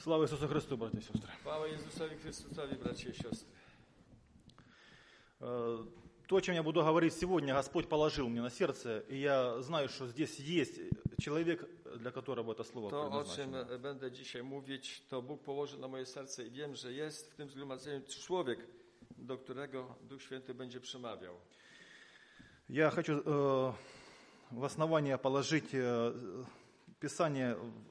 Слава Иисусу Христу, братья и сестры. Chwała Jezusowi Chrystusowi, bracia i siostry. То, о чем я буду говорить сегодня, Господь положил мне на сердце, и я знаю, что здесь есть человек, для которого это слово To, o czym предназначено. będę dzisiaj mówić, to Bóg położył na moje serce i wiem, że jest w tym zgromadzeniu człowiek, do którego Duch Święty będzie przemawiał. Я хочу в основание положить Писание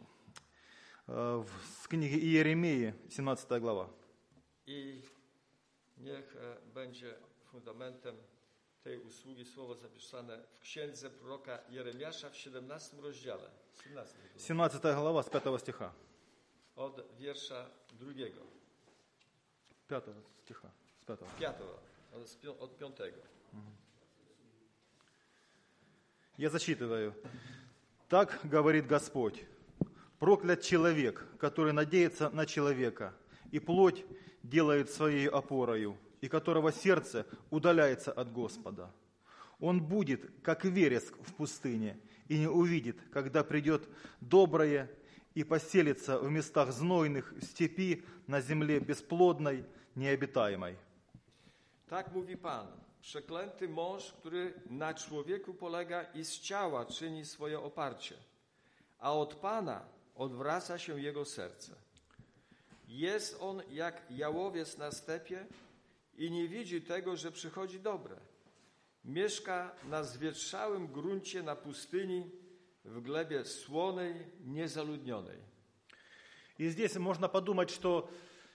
с книги Иеремии, 17 глава. I niech będzie fundamentem tej usługi słowo zapisane w księdze proroka Jeremiasza w 17 rozdziale. 17 глава с 5 стиха. Od wiersza 2. 5 стиха, с 5. 5. Od 5. Я зачитываю. Так говорит Господь. Проклят человек, который надеется на человека, и плоть делает своей опорою, и которого сердце удаляется от Господа. Он будет, как вереск в пустыне, и не увидит, когда придет доброе, и поселится в местах знойных, в степи, на земле бесплодной, необитаемой. Tak mówi Pan, przeklęty mąż, który na człowieku polega i z ciała czyni swoje oparcie, a od Pana odwraca się jego serce. Jest on jak jałowiec na stepie i nie widzi tego, że przychodzi dobre. Mieszka na zwietrzałym gruncie na pustyni, w glebie słonej, niezaludnionej. И здесь можно подумать, что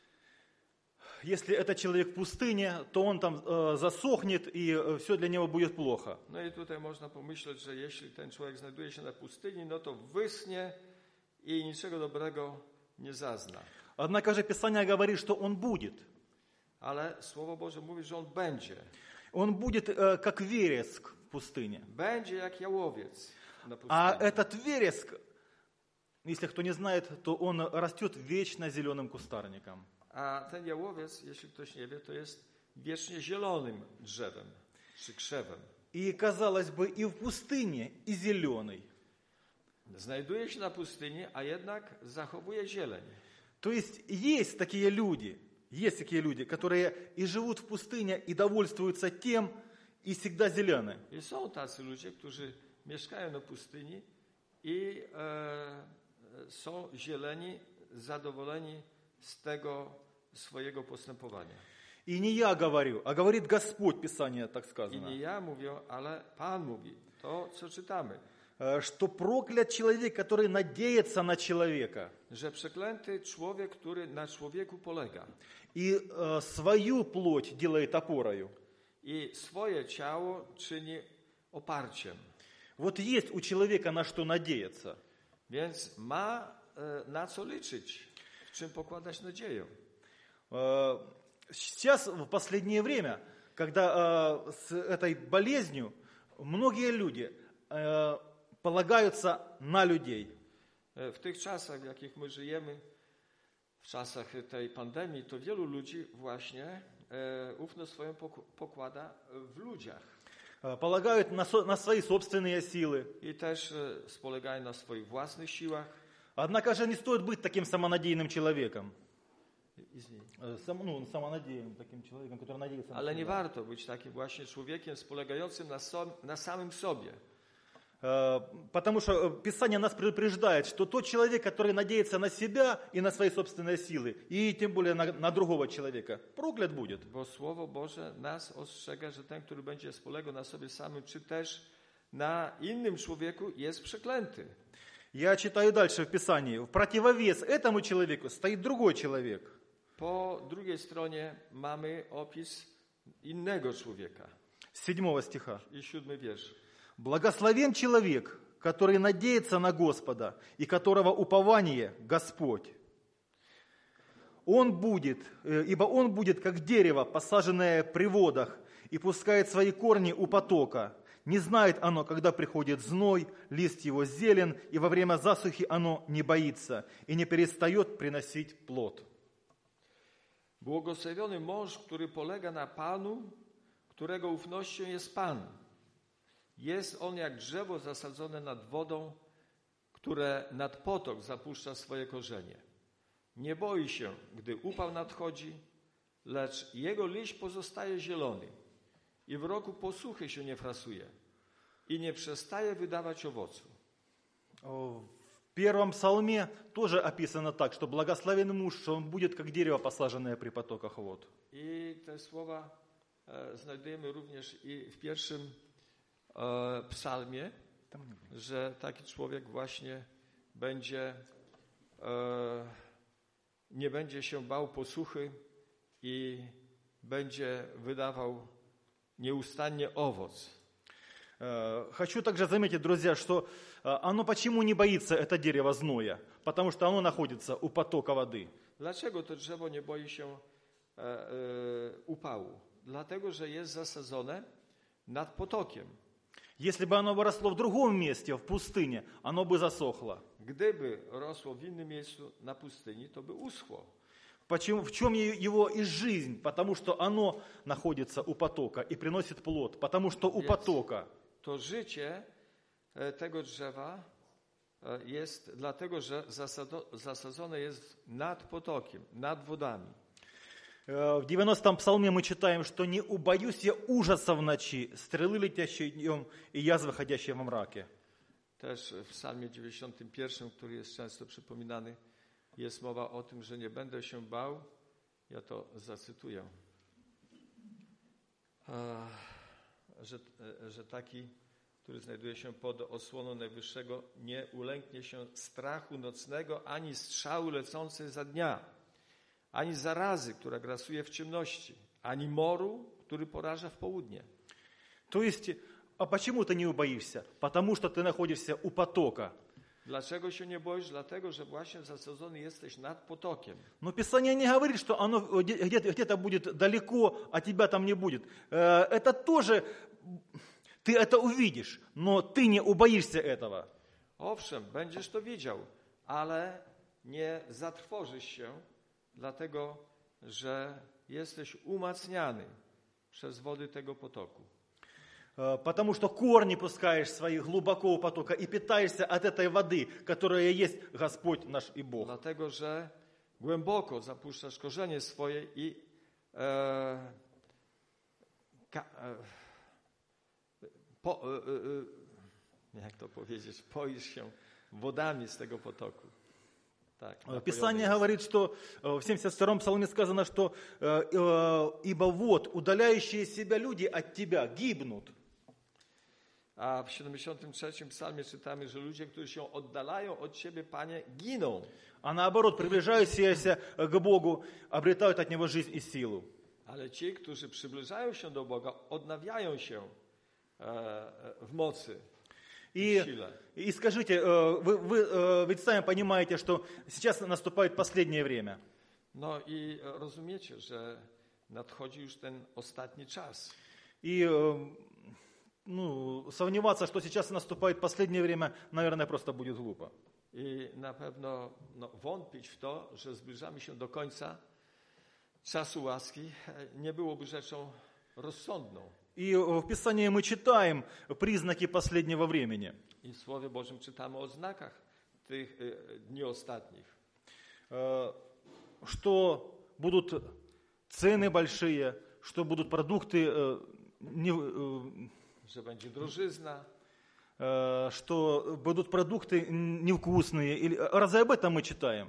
если это человек в пустыне, то он там засохнет, и все для него будет плохо. No i tutaj można pomyśleć, że jeśli ten człowiek znajduje się na pustyni, no to wyschnie i niczego dobrego nie zazna. Однако же Писание говорит, что он будет. Ale Słowo Boże mówi, że on będzie. Он будет как вереск в пустыне. Będzie jak jałowiec na pustyni. А этот вереск, если кто не знает, то он растет вечно зеленым кустарником. A ten jałowiec, jeśli ktoś nie wie, to jest wiecznie zielonym drzewem czy krzewem. И, казалось бы, и в пустыне, и зеленый. Znajduje się na pustyni, a jednak zachowuje zieleń. То есть такие люди, которые и живут в пустыне, и довольствуются тем, и всегда зелены. I są tacy ludzie, którzy mieszkają na pustyni i są zieleni, zadowoleni z tego swojego postępowania. И не я говорю, а говорит Господь, Писание так I сказано, nie ja mówię, ale Pan mówi. To, co czytamy. что проклят человек, который надеется на человека. Że przeklęty człowiek, który na człowieku polega. И свою плоть делает опорою. I swoje ciało czyni oparciem. Вот есть у человека на что надеяться. Więc ma na co liczyć, w czym pokładać nadzieję. Сейчас, в последнее время, когда с этой болезнью многие люди полагаются на людей. W tych czasach, w jakich my żyjemy, w czasach tej pandemii, to wielu ludzi właśnie ufność swoją pokłada w ludziach. Полагают на свои собственные силы. I też spolegają na swoich własnych siłach. Однако же не стоит быть таким самонадеянным человеком. Самонадеянным таким человеком, который надеется на Ale nie себя. warto być takim właśnie człowiekiem spolegającym na samym sobie. Потому что Писание нас предупреждает, что тот человек, который надеется на себя и на свои собственные силы, и тем более на другого человека, проклят будет. Bo Słowo Boże nas ostrzega, że ten, który będzie spolegał na sobie samym, czy też na innym człowieku, jest przeklęty. Я читаю дальше в Писании. В противовес этому человеку стоит другой человек. Po drugiej stronie mamy opis innego człowieka. С 7 стиха. I 7 wiersz. Благословен человек, который надеется на Господа и которого упование Господь. Ибо он будет, как дерево, посаженное при водах, и пускает свои корни у потока. Не знает оно, когда приходит зной, лист его зелен, и во время засухи оно не боится и не перестает приносить плод. Błogosławiony mąż, który polega na Panu, którego ufnością jest Pan. Jest on jak drzewo zasadzone nad wodą, które nad potok zapuszcza swoje korzenie. Nie boi się, gdy upał nadchodzi, lecz jego liść pozostaje zielony i w roku posuchy się nie frasuje i nie przestaje wydawać owocu. В первом псалме тоже описано так, что благословен муж, что он будет как дерево, посаженное при потоках вод. I te słowa znajdujemy również i w pierwszym psalmie, że taki człowiek właśnie będzie, nie będzie się bał posuchy i będzie wydawał nieustannie owoc. Хочу также заметить, друзья, что оно почему не боится, это дерево зноя? Потому что оно находится у потока воды. Dlaczego to drzewo nie boi się upału? Dlatego, że jest zasadzone nad potokiem. Если бы оно выросло в другом месте, в пустыне, оно бы засохло. Gdyby rosło w innym miejscu na pustyni, to by uschło. Почему, в чем его и жизнь? Потому что оно находится у потока и приносит плод. Потому что у потока. To życie tego drzewa jest dlatego, że zasadzone jest nad potokiem, nad wodami. В 90-м псалме мы читаем, что «Не убоюсь я ужаса в ночи, стрелы, летящие днем, и язвы, ходящие во мраке». Też w psalmie 91, który jest często przypominany, jest mowa o tym, że nie będę się bał. Ja to zacytuję. Że taki, który znajduje się pod osłoną Najwyższego, nie ulęknie się strachu nocnego, ani strzały lecącej za dnia, ani zarazy, która grasuje w ciemności, ani moru, który poraża w południe. То есть, а почему ты не убоишься? Потому что ты находишься у потока. Dlaczego się nie boisz? Dlatego, że właśnie zasadzony jesteś nad potokiem. Но Писание не говорит, что оно где-то будет далеко, а тебя там не будет. Это тоже, ты это увидишь, но ты не убоишься этого. Owszem, będziesz to widział, ale nie zatrwożysz się, dlatego, że jesteś umacniany przez wody tego potoku. Потому что корни пускаешь свои глубоко у потока и питаешься от этой воды, которая есть Господь наш и Бог. Dlatego, że głęboko zapuszczasz korzenie swoje i jak to powiedzieć, poisz się wodami z tego potoku. Так, Писание говорит, что в 72-м псалме сказано, что «Ибо вот удаляющие себя люди от тебя гибнут». A w 73 psalmie czytamy, że ludzie, którzy się oddalają od Ciebie, Panie, giną. А наоборот, приближающиеся к Богу обретают от Него жизнь и силу. Ale ci, którzy przybliżają się do Boga, odnawiają się w mocy, в силе. И скажите, вы ведь сами понимаете, что сейчас наступает последнее время. No i rozumiecie, że nadchodzi już ten ostatni czas. И сомневаться, что сейчас наступает последнее время, наверное, просто будет глупо. I na pewno wątpić w to, że zbliżamy się do końca czasu łaski, nie byłoby rzeczą rozsądną. И в Писании мы читаем признаки последнего времени. I w Słowie Bożym czytamy o znakach tych dni ostatnich. Что будут цены большие, что будут продукты Że będzie drożyzna. Что будут продукты невкусные. Разве об этом мы читаем?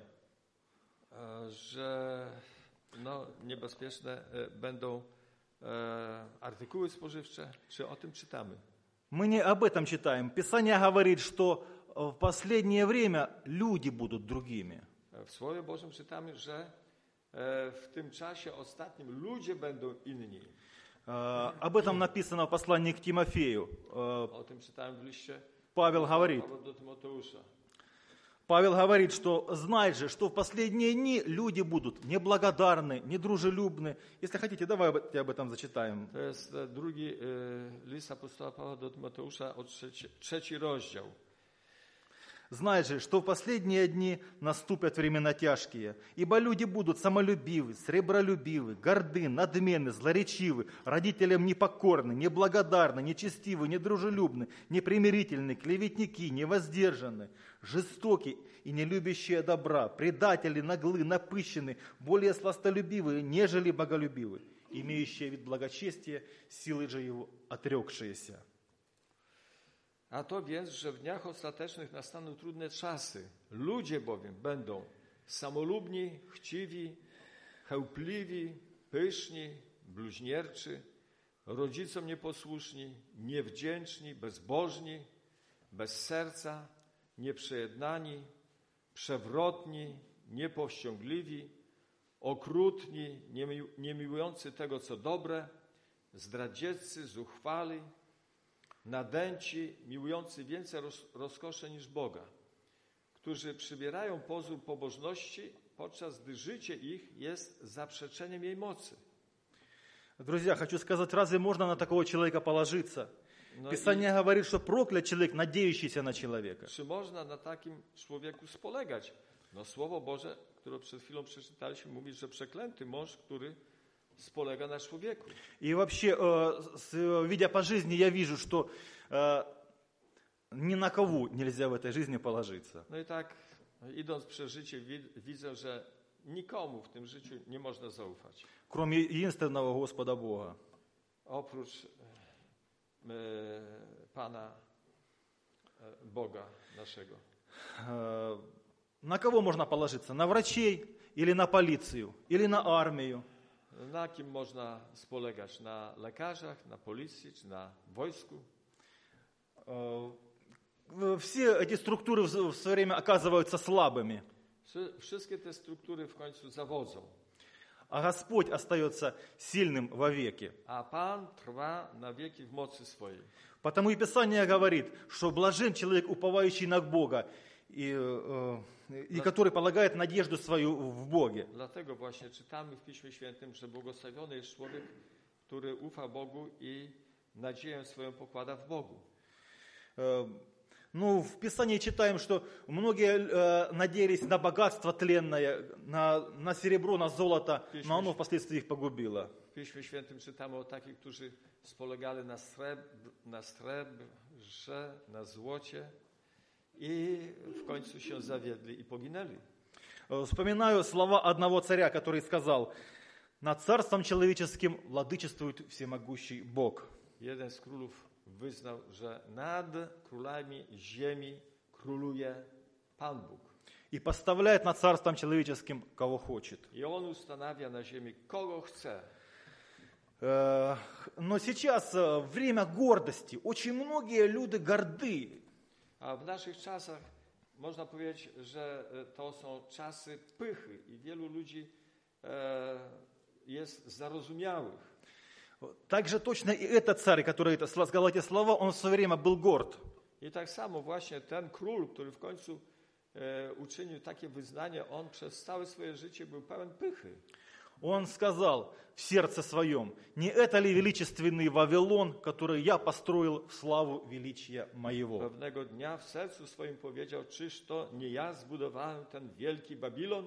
Że niebezpieczne będą artykuły spożywcze. Czy o tym czytamy? Мы не об этом читаем. Писание говорит, что в последнее время люди будут другими. W Słowie Bożym czytamy, że w tym czasie ostatnim ludzie będą inni. Об этом написано в послании к Тимофею. O tym czytałem w liście Павел говорит, do Tymoteusza. Павел говорит, что знай же, что в последние дни люди будут неблагодарны, недружелюбны. Если хотите, давайте об этом зачитаем. To jest drugi list apostoła Pawła do Tymoteusza, trzeci rozdział. Знай же, что в последние дни наступят времена тяжкие, ибо люди будут самолюбивы, сребролюбивы, горды, надменны, злоречивы, родителям непокорны, неблагодарны, нечестивы, недружелюбны, непримирительны, клеветники, невоздержаны, жестоки и не любящие добра, предатели, наглы, напыщены, более сластолюбивые, нежели боголюбивы, имеющие вид благочестия, силы же его отрекшиеся. A to więc, że w dniach ostatecznych nastaną trudne czasy. Ludzie bowiem będą samolubni, chciwi, chełpliwi, pyszni, bluźnierczy, rodzicom nieposłuszni, niewdzięczni, bezbożni, bez serca, nieprzejednani, przewrotni, niepowściągliwi, okrutni, niemiłujący tego, co dobre, zdradzieccy, zuchwali, nadęci, miłujący więcej rozkoszy niż Boga, którzy przybierają pozór pobożności, podczas gdy życie ich jest zaprzeczeniem jej mocy. Друзья, хочу сказать, разве можно на такого человека положиться? Писание говорит, что проклят человек, надеющийся на человека. Czy można na takim człowieku spolegać? No Słowo Boże, które przed chwilą przeczytaliśmy, mówi, że przeklęty mąż, który spolega na człowieku. И вообще, видя по жизни, я вижу, что ни на кого нельзя в этой жизни положиться. No i tak, idąc przez życie, widzę, że nikomu w tym życiu nie można zaufać. Кроме единственного Господа Бога. Oprócz Pana Boga naszego. На кого можно положиться? На врачей или на полицию, или на армию? Na kim można spolegać? Na lekarzach, na policji czy na wojsku? Все эти структуры в свое время оказываются слабыми. Wszystkie te struktury w końcu zawodzą. А Господь остается сильным вовеки. A Pan trwa na wieki w mocy swojej. Потому и Писание говорит, что блажен человек, уповающий на Бога, и который полагает надежду свою в Боге. Dlatego właśnie czytamy w Piśmie Świętym, że błogosławiony jest człowiek, który ufa Bogu i nadzieję swoją pokłada w Bogu. Ну, в Писании читаем, что многие надеялись на богатство тленное, на серебро, на золото, но оно впоследствии их погубило. W Piśmie Świętym czytamy o takich, którzy spolegali na srebrze, na złocie i w końcu się zawiedli i poginęli. Вспоминаю слова одного царя, который сказал: «Над царством человеческим владычествует всемогущий Бог». Jeden z królów wyznał, że nad królami ziemi króluje Pan Bóg. И поставляет над царством человеческим, кого хочет. I On ustanawia na ziemi, kogo chce. Но сейчас время гордости. Очень многие люди горды. A w naszych czasach można powiedzieć, że to są czasy pychy i wielu ludzi jest zarozumiałych. Также точно и этот царь, который сказал эти слова, он в свое время был горд. I tak samo właśnie ten król, który w końcu uczynił takie wyznanie, on przez całe swoje życie był pełen pychy. Он сказал в сердце своем: «Не это ли величественный Вавилон, который я построил в славу величия моего?» Pewnego dnia w sercu swoim powiedział: czyż to nie ja zbudowałem ten wielki Babilon?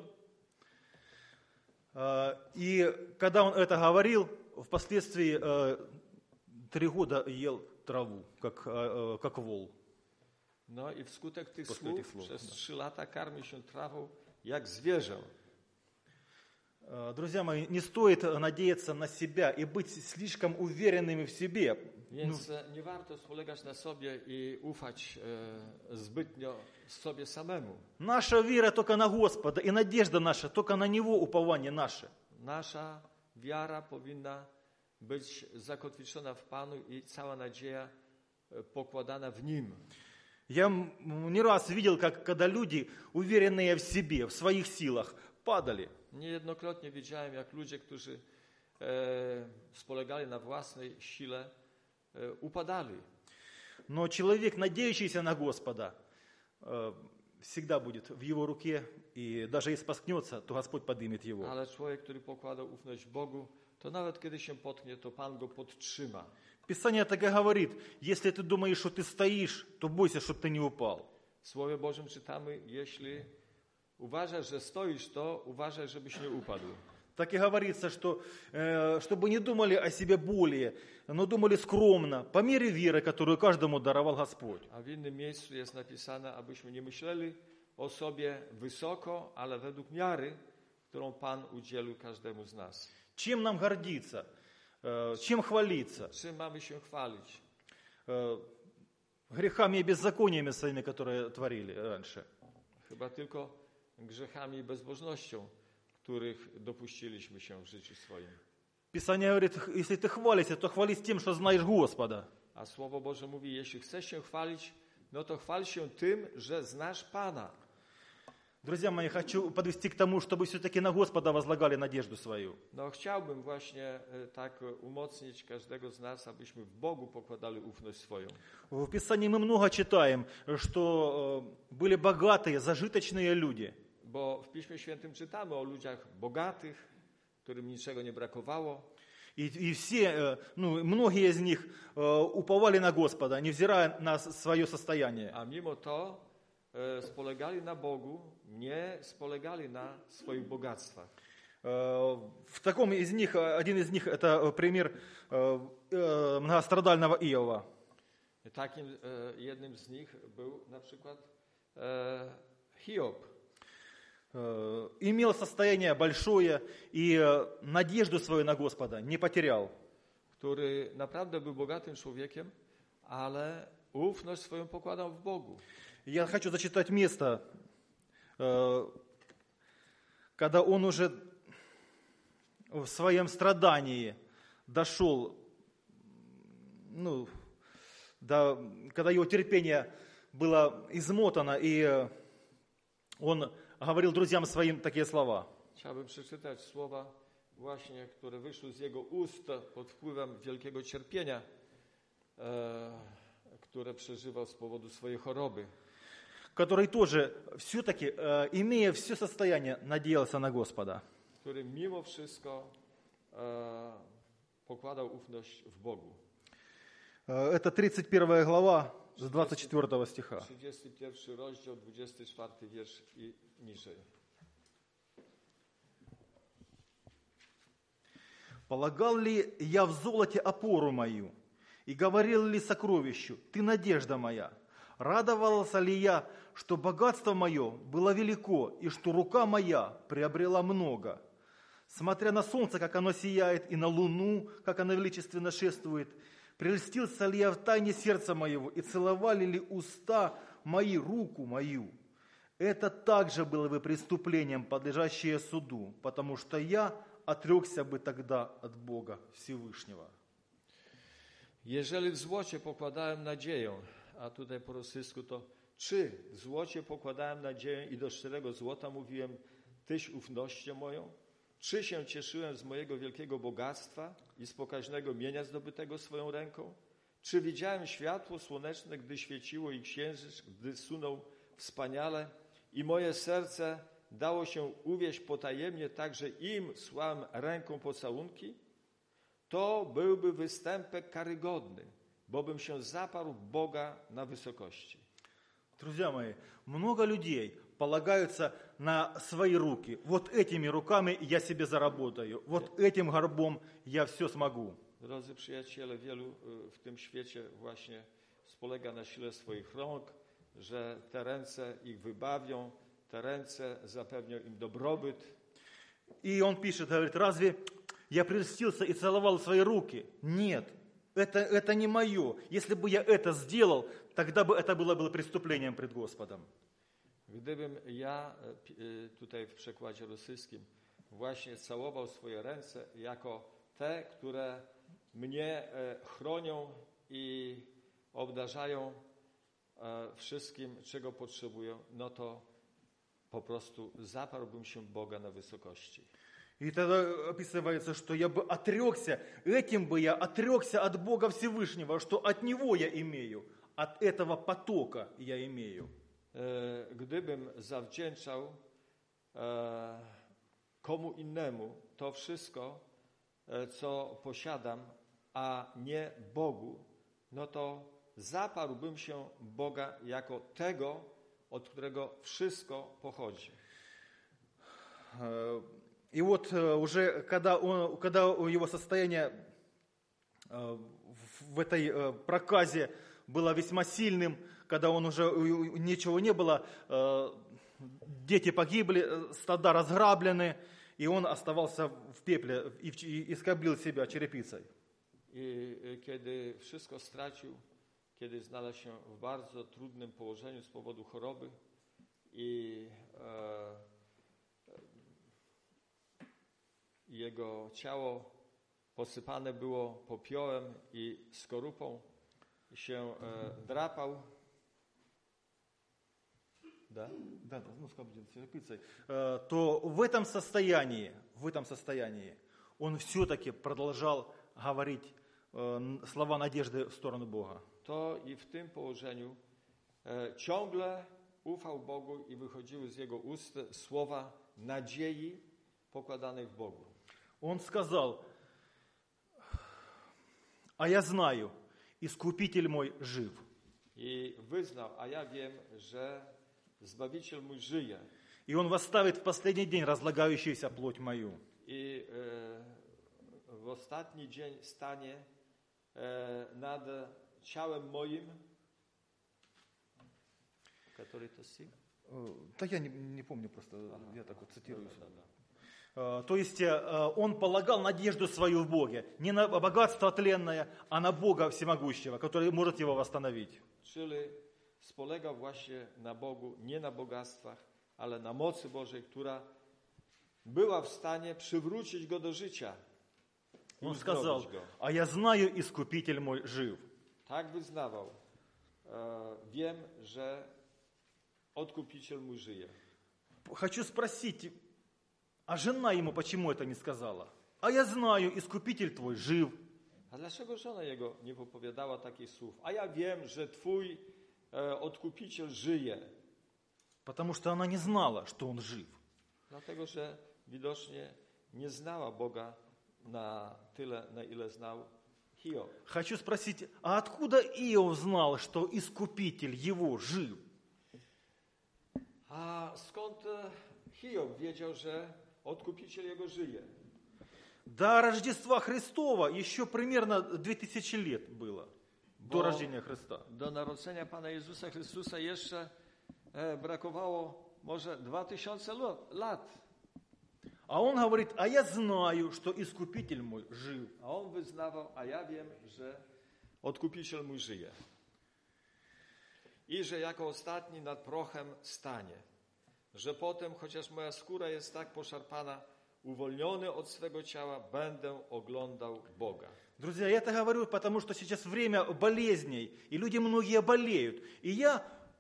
И когда он это говорил, впоследствии 3 года ел траву, как вол. No i wskutek tych słów przez 3 lata karmi się trawą jak zwierzę. Друзья мои, не стоит надеяться на себя и быть слишком уверенными в себе. Więc nie warto spolegać na sobie i ufać zbytnio sobie samemu. Наша вера только на Господа, и надежда наша только на Него, упование наше. Nasza wiara powinna być zakotwiczona w Panu i cała nadzieja pokładana w Nim. Я не раз видел, когда люди, уверенные в себе, в своих силах, падали. Niejednokrotnie widziałem, jak ludzie, którzy spolegali na własnej sile, upadali. Но человек, надеющийся на Господа, всегда будет в Его руке, и даже если споткнется, то Господь поднимет его. Ale człowiek, który pokładał ufność Bogu, to nawet kiedy się potknie, to Pan go podtrzyma. Писание так и говорит: если ты думаешь, что ты стоишь, то бойся, чтобы ты не упал. W Słowie Bożym czytamy, jeśli uważasz, że stoisz, to uważaj, żebyś nie upadł. Так и говорится, что чтобы не думали о себе более, но думали скромно, по мере веры, которую каждому даровал Господь. A w innym miejscu jest napisane, abyśmy nie myśleli o sobie wysoko, ale według miary, którą Pan udzielił każdemu z nas. Чем нам гордиться? Чем хвалиться? Czym mamy się chwalić? Грехами и беззакониями своими, которые творили раньше. Chyba tylko grzechami i bezbożnością, których dopuściliśmy się w życiu swoim. Писание говорит, если ты хвалишься, то хвались тем, что знаешь Господа. A Słowo Boże mówi, jeśli chcesz się chwalić, no to chwal się tym, że znasz Pana. Друзья мои, хочу подвести к тому, чтобы все-таки на Господа возлагали надежду свою. No chciałbym właśnie tak umocnić każdego z nas, abyśmy w Bogu pokładali ufność swoją. В Писании мы много читаем, что были богатые, зажиточные люди. Bo w Piśmie Świętym czytamy o ludziach bogatych, którym niczego nie brakowało. И все, многие из них уповали на Господа, невзирая на свое состояние. A mimo to spolegali na Bogu, nie spolegali na swoich bogactwach. В таком из них, один из них, это пример многострадального Иова. Takim jednym z nich był na przykład Hiob. Имел состояние большое и надежду свою на Господа не потерял. Który naprawdę był bogatym człowiekiem, ale ufność swoją pokładał w Bogu. Я хочу зачитать место, когда он уже в своем страдании дошел, когда его терпение было измотано, и он говорил друзьям своим такие слова. Chciałbym przeczytać słowa właśnie, które wyszły z jego ust pod wpływem wielkiego cierpienia, które przeżywał z powodu swojej choroby. Который тоже все-таки, имея все состояние, надеялся на Господа. Który mimo wszystko pokładał ufność w Bogu. Это 31 глава с 24 стиха. 31 rozdział, 24 wiersz i niżej. «Полагал ли я в золоте опору мою, и говорил ли сокровищу, ты надежда моя? Радовался ли я, что богатство мое было велико, и что рука моя приобрела много? Смотря на солнце, как оно сияет, и на луну, как оно величественно шествует, прельстился ли я в тайне сердца моего, и целовали ли уста мои руку мою? Это также было бы преступлением, подлежащее суду, потому что я отрекся бы тогда от Бога Всевышнего». Jeżeli w złocie pokładałem nadzieję, a tutaj po rosyjsku to czy w złocie pokładałem nadzieję i do szczerego złota mówiłem, tyś ufnością moją? Czy się cieszyłem z mojego wielkiego bogactwa i z pokaźnego mienia zdobytego swoją ręką? Czy widziałem światło słoneczne, gdy świeciło i księżyc, gdy sunął wspaniale i moje serce dało się uwieść potajemnie, tak że im słałem ręką pocałunki? To byłby występek karygodny, bo bym się zaparł Boga na wysokości. Друзья мои, много людей полагаются на свои руки. Вот этими руками я себе заработаю. Вот этим горбом я все смогу. Drodzy przyjaciele, wielu w tym świecie właśnie spolega na sile swoich rąk, że te ręce ich wybawią, te ręce zapewnią im dobrobyt. И он пишет, говорит, разве я прельстился и целовал свои руки? Нет, это не мое. Если бы я это сделал, тогда бы это было преступлением пред Господом. Gdybym ja tutaj w przekładzie rosyjskim właśnie całował swoje ręce jako te, które mnie chronią i obdarzają wszystkim, czego potrzebuję, no to po prostu zaparłbym się Boga na wysokości. И тогда описывается, что я бы отрекся, этим бы я отрекся от Бога Всевышнего, что от Него я имею, от этого потока я имею. Gdybym zawdzięczał komu innemu to wszystko, co posiadam, a nie Bogu, no to zaparłbym się Boga jako tego, od którego wszystko pochodzi. И вот уже когда его состояние в этой проказе было весьма сильным, когда он уже ничего не было, дети погибли, стада разграблены, и он оставался в пепле и скоблил себя черепицей. I kiedy wszystko stracił, kiedy znalazł się w bardzo trudnym położeniu z powodu choroby i jego ciało posypane było popiołem i skorupą, się drapał. Да, ну, скоблил черепицей. То в этом состоянии он все-таки продолжал говорить слова надежды в сторону Бога. To i w tym położeniu ciągle ufał Bogu i wychodziły z jego ust słowa nadziei pokładanej w Bogu. Он сказал: а я знаю, Искупитель мой жив. I wyznał, a ja wiem, że Zbawiciel mój żyje. И он восставит в последний день разлагающуюся плоть мою. I w ostatni dzień stanie nad ciałem moim. Который to си? Да я не помню просто, я так вот цитирую. То есть он полагал надежду свою в Боге, не на богатство тленное, а на Бога всемогущего, который может его восстановить. Czyli spolegał właśnie na Bogu, nie na bogactwach, ale na mocy Bożej, która była w stanie przywrócić go do życia. Он сказал: а я знаю, Искупитель мой жив. Tak wyznawał. Wiem, że Odkupiciel mój żyje. Хочу спросить, а жена ему почему это не сказала? А я знаю, Искупитель твой жив. A dlaczego żona jego nie wypowiadała takich słów? A ja wiem, że twój Odkupiciel żyje. Потому что она не знала, что он жив. Dlatego, że widocznie nie znała Boga na tyle, na ile znał Hiob. Хочу спросить, а откуда Иов знал, что Искупитель его жив? A skąd Hiob wiedział, że Odkupiciel jego żyje? До Рождества Христова еще примерно 2000 лет было, до рождения Христа. Do narodzenia Pana Jezusa Chrystusa jeszcze brakowało może 2000 lat. А он говорит: а я знаю, что Искупитель мой жив. A on wyznawał, a ja wiem, że Odkupiciel mój żyje. I że jako ostatni nad prochem stanie. Że potem, chociaż moja skóra jest tak poszarpana, uwolniony od swego ciała, będę oglądał Boga. Друзья, я это говорю, потому что сейчас время болезней, и люди многие болеют. И я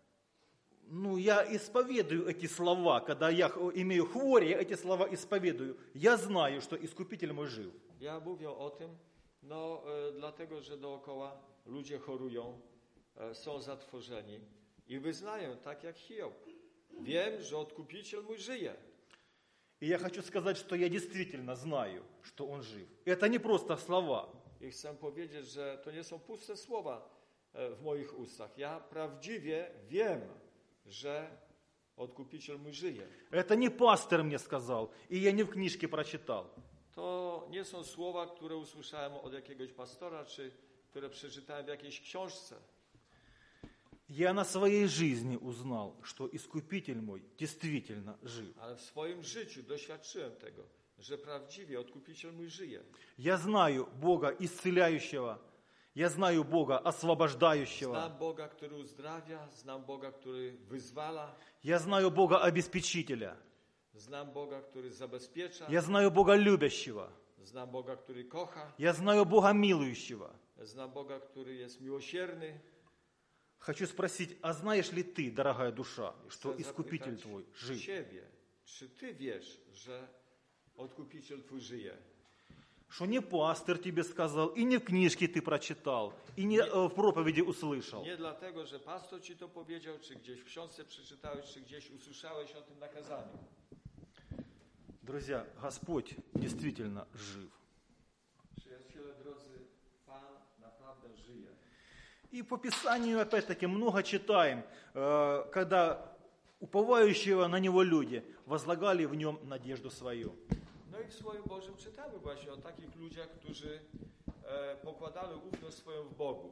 исповедую эти слова, когда я имею хворь, я эти слова исповедую. Я знаю, что Искупитель мой жив. Ja mówię o tym, dlatego, że dookoła ludzie chorują, są zatworzeni i wyznają, tak jak Hiob. Wiem, że Odkupiciel mój żyje. И я хочу сказать, что я действительно знаю, что Он жив. Это не просто слова. I chcę powiedzieć, że to nie są puste słowa w moich ustach. Ja prawdziwie wiem, że Odkupiciel mój żyje. Это не пастор мне сказал, и я не в книжке прочитал. To nie są słowa, które usłyszałem od jakiegoś pastora, czy które przeczytałem w jakiejś książce. Я на своей жизни узнал, что Искупитель мой действительно жив. Ale w swoim życiu doświadczyłem tego, że prawdziwie Odkupiciel mój żyje. Я знаю Бога исцеляющего, я знаю Бога освобождающего. Znam Boga, który uzdrawia, znam Boga, który wyzwala. Я знаю Бога обеспечителя. Znam Boga, który zabezpiecza. Я знаю Бога любящего. Znam Boga, który kocha. Я знаю Бога милующего. Znam Boga, który jest miłosierny. Хочу спросить, а знаешь ли ты, дорогая душа, что Chcę Искупитель zapytać твой жив? Ciebie, czy ty wiesz, że Odkupiciel twój żyje? Что не пастор тебе сказал, и не в книжке ты прочитал, и не в проповеди услышал. Nie dlatego, że pastor ci to powiedział, czy gdzieś w książce przeczytałeś, czy gdzieś usłyszałeś o tym nakazaniu. Друзья, Господь действительно жив. Przyjaciele drodzy, Pan naprawdę żyje. И по Писанию, опять-таки, много читаем, когда уповающие на Него люди возлагали в Нем надежду свою. No i w Słowie Bożym czytamy właśnie o takich ludziach, którzy pokładali ufność swoją w Bogu.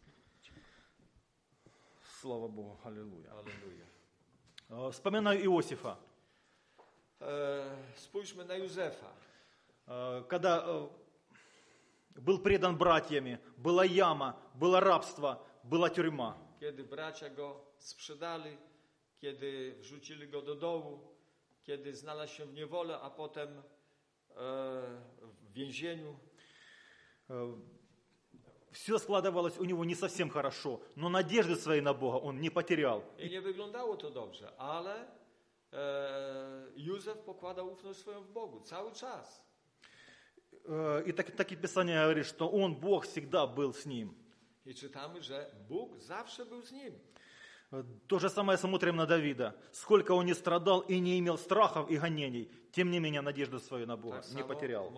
Слава Богу, аллилуйя. Alleluja. Вспоминаю Иосифа. Spójrzmy na Józefa. Когда был предан братьями, была яма, было рабство, была тюрьма. Kiedy bracia go sprzedali, kiedy wrzucili go do dołu, kiedy znalazł się w niewolę, a potem w więzieniu. Все складывалось у него не совсем хорошо, но надежды своей на Бога он не потерял. I nie wyglądało to dobrze, ale Józef pokładał ufność swoją w Bogu cały czas. И так и Писание говорит, что он, Бог, всегда был с ним. I czytamy, że Bóg zawsze był z nim. То же самое смотрим на Давида. Сколько он не страдал и не имел страхов и гонений, тем не менее надежду свою на Бога Tak не потерял.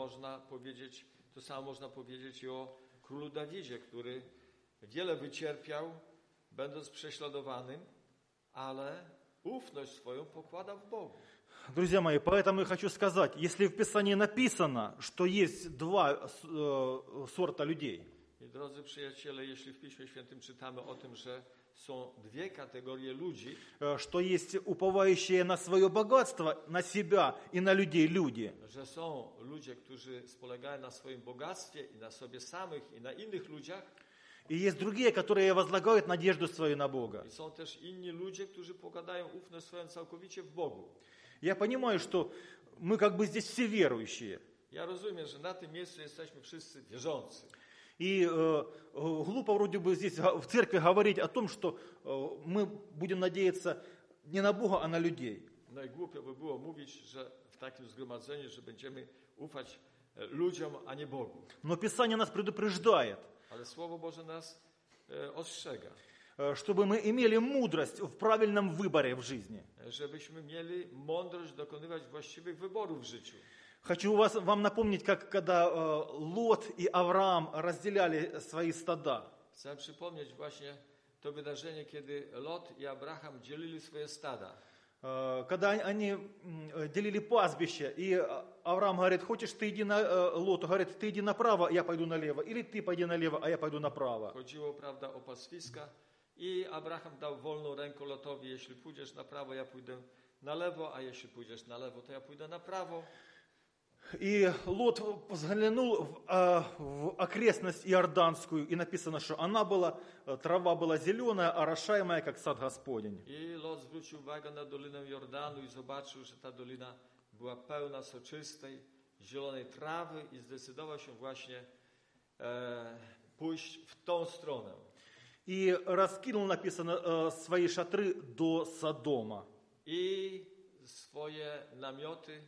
to samo można powiedzieć i o królu Dawidzie, który wiele wycierpiał, będąc prześladowanym, ale ufność swoją pokładał w Bogu. Друзья мои, поэтому я хочу сказать, если в Писании написано, что есть два сорта людей, I drodzy przyjaciele, jeśli w Piśmie Świętym czytamy o tym, że są dwie kategorie ludzi, что есть уповающие на свое богатство, на себя и на людей люди, że są ludzie, którzy spolegają na swoim bogactwie i na sobie samych i na innych ludziach, и есть другие, которые возлагают надежду свою на Бога. i są też inni ludzie, którzy pokładają ufność swoją całkowicie w Bogu. Я понимаю, что мы как бы здесь все верующие. Ja rozumiem, że na tym miejscu jesteśmy wszyscy wierzący. И глупо вроде бы здесь в церкви говорить о том, что мы будем надеяться не на Бога, а на людей. No i głupio by było mówić, że w takim zgromadzeniu, że będziemy ufać ludziom, a nie Bogu. Но Писание нас предупреждает, Ale Słowo Boże nas ostrzega, чтобы мы имели мудрость в правильном выборе в жизни. żebyśmy mieli mądrość dokonywać właściwych wyborów w życiu. Хочу вам напомнить, как когда Лот и Авраам разделяли свои стада. Chcę przypomnieć właśnie to wydarzenie, kiedy Lot i Abraham dzielili swoje stada. Когда они делили пастбище, и Авраам говорит, хочешь ты иди Лоту, говорит, ты иди направо, я пойду налево, или ты пойди налево, а я пойду направо. Chodziło, prawda, o pastwiska i Abraham dał wolną rękę Lotowi, jeśli pójdziesz na prawo, ja pójdę na lewo, a jeśli pójdziesz na lewo, to ja pójdę na prawo. И Лот взглянул в окрестность Иорданскую, и написано, что трава была зеленая, орошаемая, как сад Господень. I Lot zwrócił uwagę na Dolinę Jordanu i zobaczył, że ta dolina była pełna soczystej, zielonej trawy i zdecydował się właśnie pójść w tą stronę. И раскинул, написано, свои шатры до Содома. I swoje namioty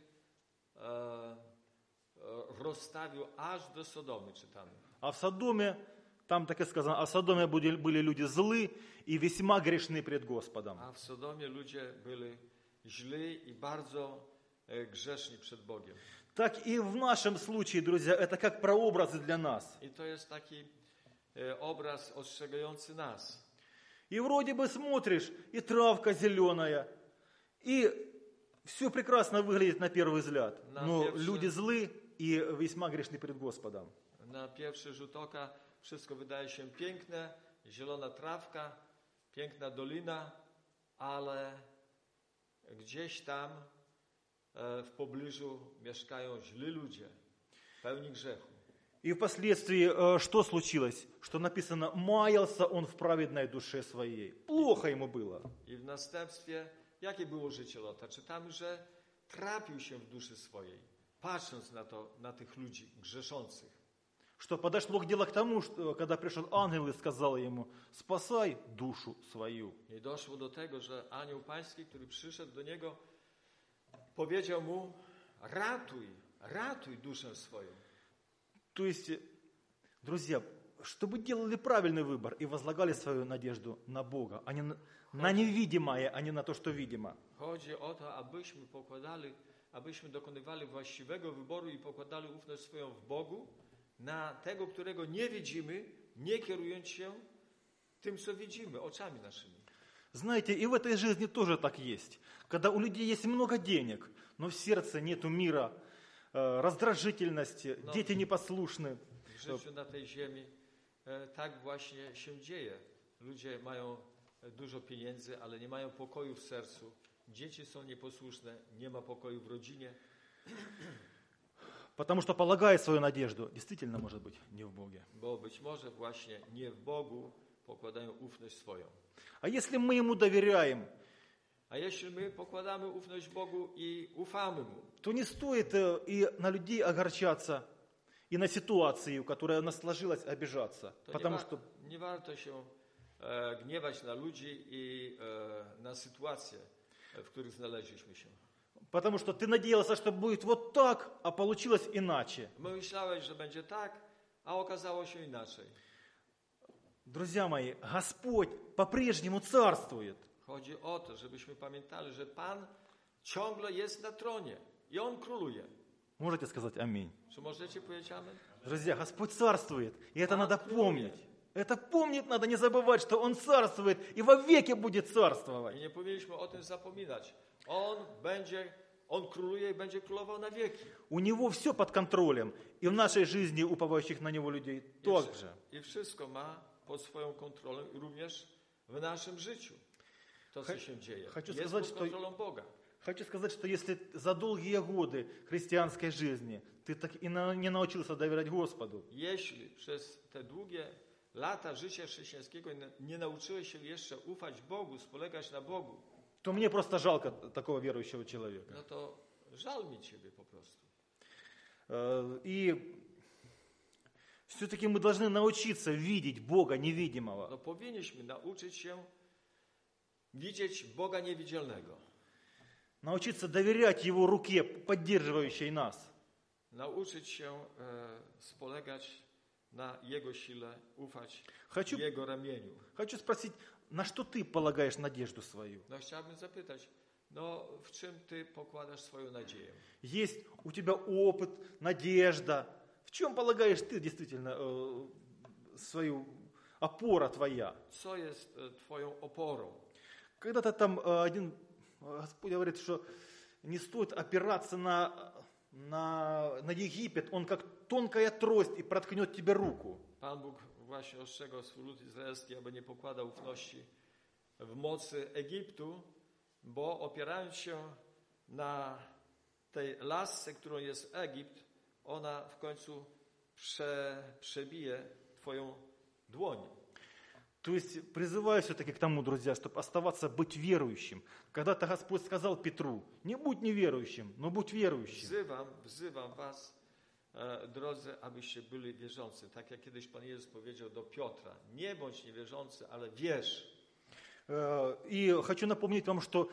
rozstawił aż do Sodomy, czytamy. А в Содоме, там так и сказано, а в Содоме были люди злы и весьма грешны пред Господом. A w Sodomie ludzie byli źli i bardzo grzeszni przed Bogiem. Так и в нашем случае, друзья, это как прообразы для нас. I to jest taki obraz ostrzegający nas. И вроде бы смотришь, и травка зеленая, и все прекрасно выглядит на первый взгляд. Но люди злы и весьма грешны пред Господом. Na pierwszy rzut oka wszystko wydaje się piękne, zielona trawka, piękna dolina, ale gdzieś tam w pobliżu mieszkają źli ludzie, pełni grzechu. И впоследствии что случилось? Что написано, маялся он в праведной душе своей. Плохо ему было. I w następstwie, jakie było życie Lota? Czytamy, że trapił się w duszy swojej, patrząc na tych ludzi grzeszących. Что подошло дело к тому, что когда пришел ангел и сказал ему, спасай душу свою. I doszło do tego, że anioł pański, który przyszedł do niego, powiedział mu, ratuj duszę swoją. То есть, друзья, чтобы делали правильный выбор и возлагали свою надежду на Бога, а не на невидимое, а не на то, что видимо. Chodzi o to, abyśmy dokonywali właściwego wyboru i pokładali ufność swoją w Bogu, na tego, którego nie widzimy, nie kierując się tym, co widzimy, oczami naszymi. Знаете, и в этой жизни тоже так есть. Когда у людей есть много денег, но в сердце нету мира, раздражительности, дети непослушны. W życiu na tej ziemi tak właśnie się dzieje. Ludzie mają dużo pieniędzy, ale nie mają pokoju w sercu. Dzieci są nieposłuszne, nie ma pokoju w rodzinie. Потому что полагает свою надежду, действительно, может быть, не в Боге. Bo być może właśnie nie w Bogu pokładają ufność swoją. А если мы Ему доверяем, A jeśli my pokładamy ufność Bogu i ufamy Mu, то не стоит и на людей огорчаться, и на ситуацию, которая у нас сложилась, обижаться. to Потому что nie warto się gniewać na ludzi i na sytuacje, w których znaleźliśmy się. Потому что ты надеялся, что будет вот так, а получилось иначе. Myślałeś, że będzie tak, a okazało się inaczej. Друзья мои, Господь по-прежнему царствует. Chodzi o to, żebyśmy pamiętali, że Pan ciągle jest na tronie i On króluje. Можете сказать аминь? Czy możecie powiedzieć amen? Друзья, Господь царствует, и это надо помнить. Это помнить надо, не забывать, что Он царствует и вовеки будет царствовать. I nie powinniśmy o tym zapominać. On króluje i będzie królował na wieki. У Него все под контролем, и в нашей жизни уповающих на Него людей также. I wszystko ma pod swoją kontrolą i również w naszym życiu. To, co się dzieje, jest pod kontrolą Boga. Хочу сказать, что если за долгие годы христианской жизни ты так и не научился доверять Господу, Jeśli przez te długie lata życia chrześcijańskiego nie nauczyłeś się jeszcze ufać Bogu, spolegać na Bogu, то мне просто жалко такого верующего человека. no to żal mi Ciebie po prostu. И все-таки мы должны научиться видеть Бога невидимого. No powinniśmy nauczyć się widzieć Boga niewidzialnego. Научиться доверять Его руке, поддерживающей нас. Nauczyć się spolegać na Jego sile, ufać Хочу, Jego ramieniu. хочу спросить, на что ты полагаешь надежду свою? No chciałbym zapytać, no w czym Ty pokładasz swoją nadzieję? Есть у тебя опыт, надежда. В чем полагаешь ты действительно свою опора твоя? Co jest Twoją oporą? Когда-то там один Господь говорит, что не стоит опираться на Египет, он как тонкая трость и проткнет тебе руку. Pan Bóg właśnie ostrzegał swój lud izraelski, aby nie pokładał ufności w mocy Egiptu, bo opierając się na tej lasce, którą jest Egipt, ona w końcu przebije Twoją dłoń. То есть призываю все-таки к тому, друзья, чтобы оставаться, быть верующим. Когда-то Господь сказал Петру, не будь неверующим, но будь верующим. Wzywam was, drodzy, abyście byli wierzący. Tak jak kiedyś Pan Jezus powiedział do Piotra, nie bądź niewierzący, ale wierz. И хочу напомнить вам, что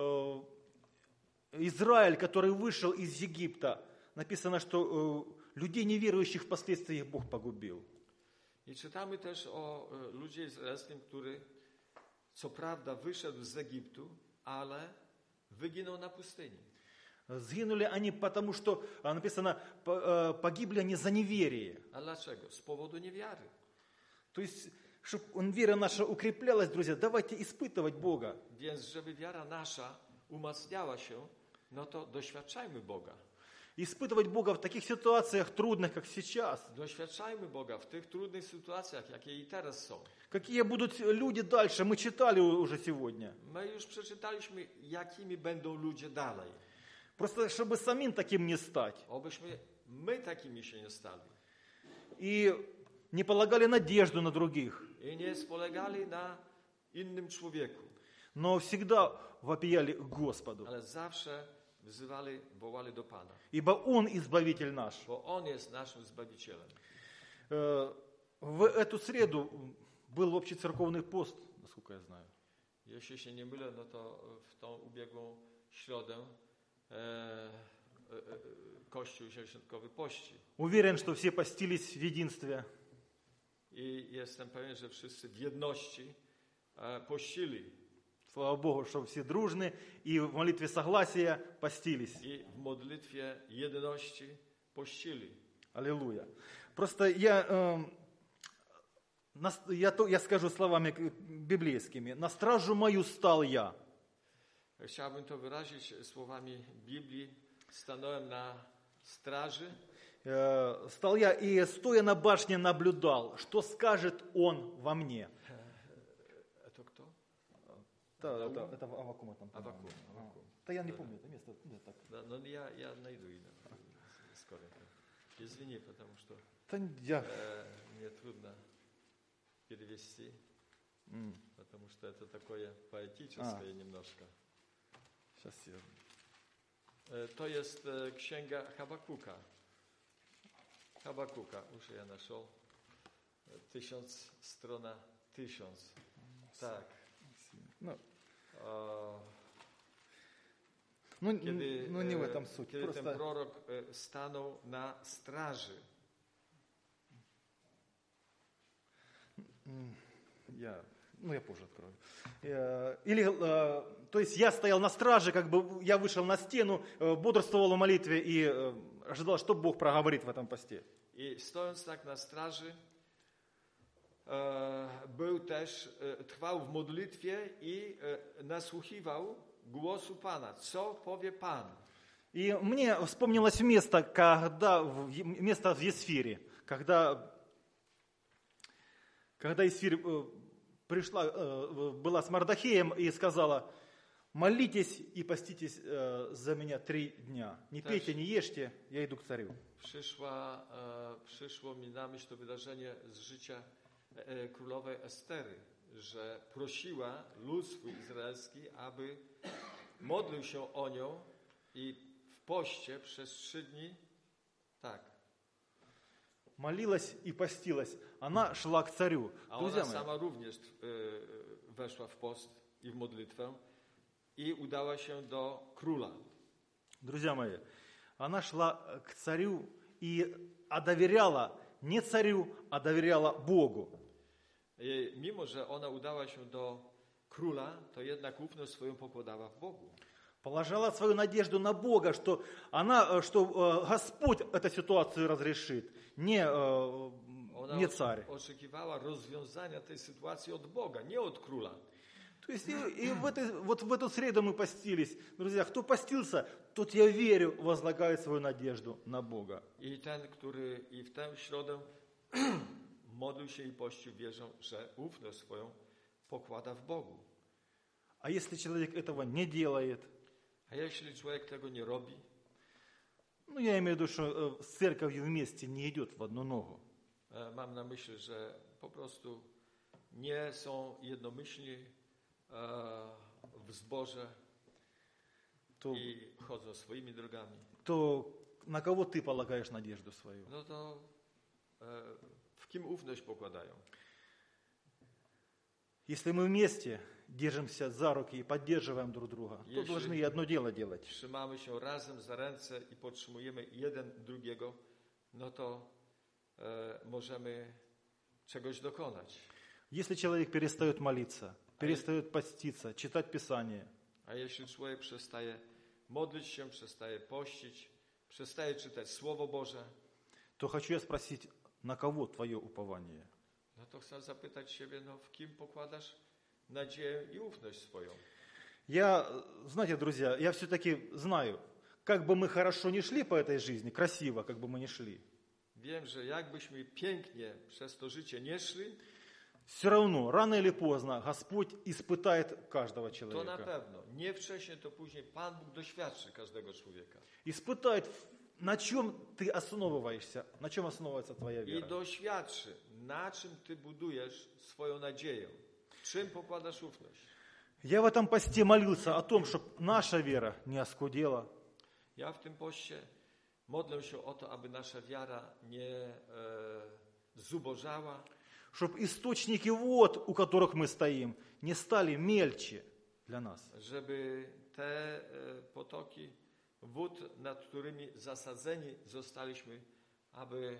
Израиль, который вышел из Египта, написано, что людей неверующих впоследствии Бог погубил. I czytamy też o ludzie izraelskim, który co prawda wyszedł z Egiptu, ale wyginął na pustyni. Сгинули они, потому что, написано, погибли они за неверие. A dlaczego? Z powodu niewiary. То есть, чтобы вера наша укреплялась, друзья, давайте испытывать Бога. Więc żeby wiara nasza umacniała się, no to doświadczajmy Boga. Испытывать Бога в таких ситуациях трудных, как сейчас. Doświadczajmy Boga w tych trudnych sytuacjach, jakie i teraz są. Какие будут люди дальше, мы читали уже сегодня. My już przeczytaliśmy, jakimi będą ludzie dalej. Просто чтобы самим таким не стать. Obyśmy my takimi się nie stali. И не полагали надежду на других. I nie spolegali na innym człowieku. Но всегда вопияли к Господу. Ale zawsze wołali do Pana. Ибо Он избавитель наш. Bo On jest naszym Zbawicielem. В эту среду был общецерковный пост, насколько я знаю. Jeśli się nie mylę, no to w tą ubiegłą środę Kościół Zielonoświątkowy pości. Уверен, что все постились в единстве. I jestem pewien, że wszyscy w jedności pościli. Слава Богу, что все дружны и в молитве согласия постились. I w modlitwie jedności pościli. Аллилуйя. Просто я Я скажу словами библейскими. На стражу мою стал я. Chciałbym to wyrazić słowami Biblii. Stanąłem na straży. Стал я и, стоя на башне, наблюдал, что скажет он во мне. To kto? Это Аввакума там. Аввакум. Да я не помню это место. Так. Да, но я найду скоро. Извини, потому что мне трудно перевести, потому что это такое поэтическое немножко. Сейчас я... To jest księga Habakuka. Habakuka, już ja нашел. 1000, strona 1000. Tak. Nie w этом суть. Kiedy ten prorok stanął na straży. Я позже открою. То есть я стоял на страже, как бы я вышел на стену, бодрствовал в молитве и ожидал, что Бог проговорит в этом посте. I stojąc tak na straży, trwał w modlitwie i nasłuchiwał głosu Pana. Co powie Pan? И мне вспомнилось место в Есфире, когда Есфирь была с Мардохеем и сказала: молитесь и поститесь за меня 3 дня. Не пейте, не ешьте, я иду к царю. Przyszło mi na myśl to wydarzenie z życia królowej Estery, że prosiła lud swój izraelski, aby modlił się o nią i w poście przez 3 dni, молилась и постилась. Она шла к царю. A ona sama również weszła w post i w modlitwę i udała się do króla. Друзья мои, она шла к царю и доверяла не царю, а доверяла Богу. Mimo że ona udała się do króla, to jednak ufność swoją pokładała w Bogu. Положила свою надежду на Бога, что Господь эту ситуацию разрешит, не царь. Ona oczekiwała rozwiązania tej sytuacji od Boga, nie od króla. То есть в эту среду мы постились. Друзья, кто постился, тот, я верю, возлагает свою надежду на Бога. I ten, który i w tę środę modlił się i pościł, wierzą, że ufność swoją pokłada w Bogu. А если человек этого не делает? A jeśli człowiek tego nie robi? Я имею в виду, что с церковью вместе не идет в одну ногу. Mam na myśli, że po prostu nie są jednomyślni w zborze i chodzą swoimi drogami. То на кого ты полагаешь надежду свою? No to w kim ufność pokładają? Если мы вместе держимся за руки и поддерживаем друг друга, то должны и одно дело делать. Trzymamy się razem za ręce i podtrzymujemy jeden drugiego, no to możemy czegoś dokonać. Если человек перестает молиться, перестает поститься, читать Писание, a jeśli człowiek przestaje modlić się, przestaje pościć, przestaje czytać Słowo Boże, то хочу я спросить, на кого твое упование? No to chcę zapytać siebie, w kim pokładasz nadzieję i ufność swoją? Знаете, друзья, я все-таки знаю, как бы мы хорошо не шли по этой жизни, красиво, как бы мы ни шли. Wiem, że jakbyśmy pięknie przez to życie nie szli, все равно, рано или поздно, Господь испытает каждого to человека. na pewno, nie wcześniej, to później Pan Bóg doświadczy każdego człowieka. Испытает, на чем ты основываешься, на чем основывается твоя I вера. doświadczy, na czym ty budujesz swoją nadzieję, czym pokładasz ufność. Я в этом посте молился о том, чтобы наша вера не оскудела, Ja w tym poście modlę się o to, aby nasza wiara nie zubożała, чтобы источники вод, у которых мы стоим, не стали мельче для нас. żeby te potoki wód, nad którymi zasadzeni zostaliśmy, aby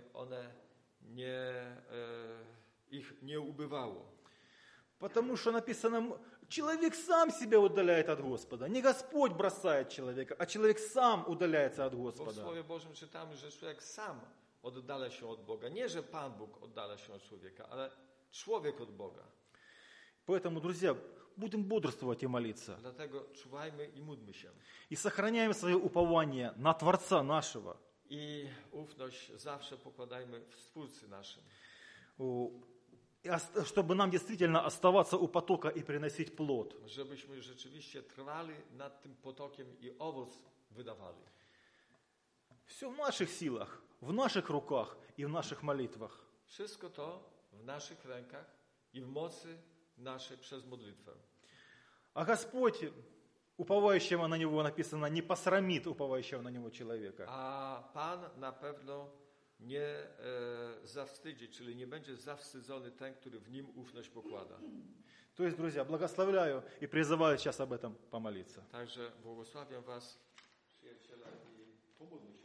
ich nie ubywało. Потому что написано, человек сам себя удаляет от Господа. Не Господь бросает человека, а человек сам удаляется от Bo w Господа. Słowie Bożym czytamy, że człowiek sam oddala się od Boga. Nie, że Pan Bóg oddala się od człowieka, ale człowiek od Boga. Поэтому, друзья, будем бодрствовать и молиться. Dlatego czuwajmy i módlmy się. И сохраняем свое упование на Творца нашего. I ufność zawsze pokładajmy w Stwórcy naszym. Чтобы нам действительно оставаться у потока и приносить плод. Żebyśmy rzeczywiście trwali nad tym potokiem i owoc wydawali. Все в наших силах, в наших руках и в наших молитвах. Wszystko to w naszych rękach i w mocy naszej przez modlitwę. А Господь, уповающего на Него, написано, не посрамит уповающего на Него человека. A Pan na pewno nie zawstydzi, czyli nie będzie zawstydzony ten, który w nim ufność pokłada. То есть, друзья, благословляю и призываю сейчас об этом помолиться. Także błogosławiam was, przyjaciele, i pomódlmy się.